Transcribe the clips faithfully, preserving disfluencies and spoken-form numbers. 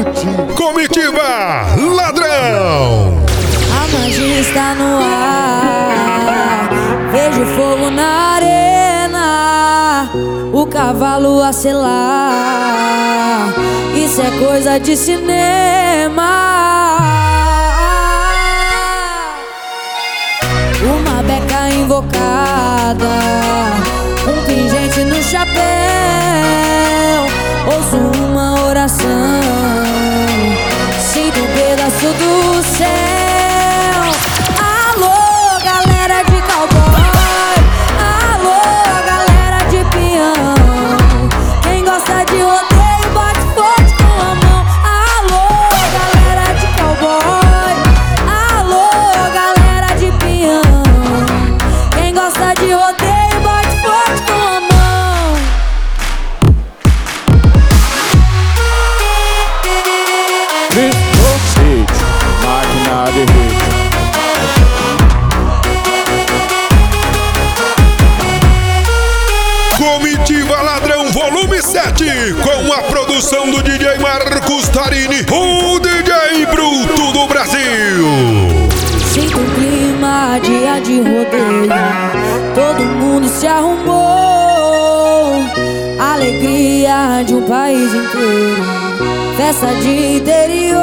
Comitiva Ladrão. A magia está no ar, vejo fogo na arena, o cavalo a selar, isso é coisa de cinema. Uma beca invocada, um pingente no chapéu, ouço uma oração, sinto um pedaço do céu. Alô, galera de cowboy, alô, galera de peão, quem gosta de rodeio bate forte com a mão. Alô, galera de cowboy, alô, galera de peão, quem gosta de rodeio bate forte com a mão. Hit, máquina de hit. Comitiva Ladrão Volume sete, com a produção do D J Marcos Tarini, o D J Bruto do Brasil. Sinto um clima, dia de rodeio, todo mundo se arrumou, alegria de um país inteiro, festa de interior.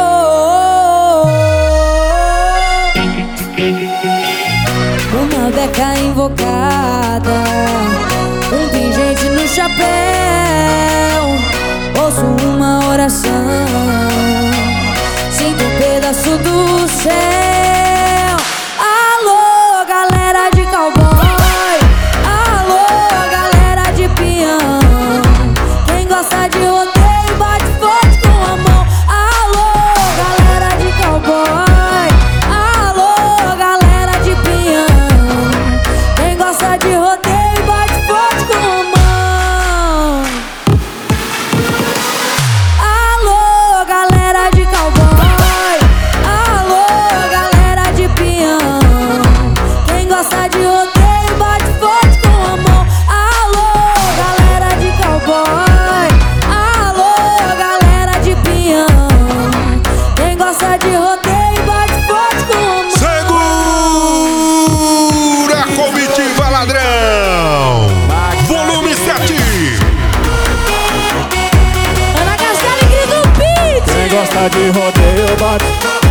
Uma beca invocada, um pingente no chapéu, ouço uma oração, sinto um pedaço do céu. Alô, galera de cowboy, alô, galera de peão, quem gosta de rodeio bate forte com a mão. Alô, galera de cowboy, alô, galera de peão, quem gosta de rodeio bate forte com a mão. Alô, galera de cowboy, alô, galera de peão, quem gosta de rodeio bate forte com a mão. Alô, galera de cowboy, alô, galera de peão, quem gosta de rodeio bate forte com a mão. Segura a Comitiva Ladrão Volume sete. Ana Castelo e Grito Beat. Quem gosta de rodeio bate.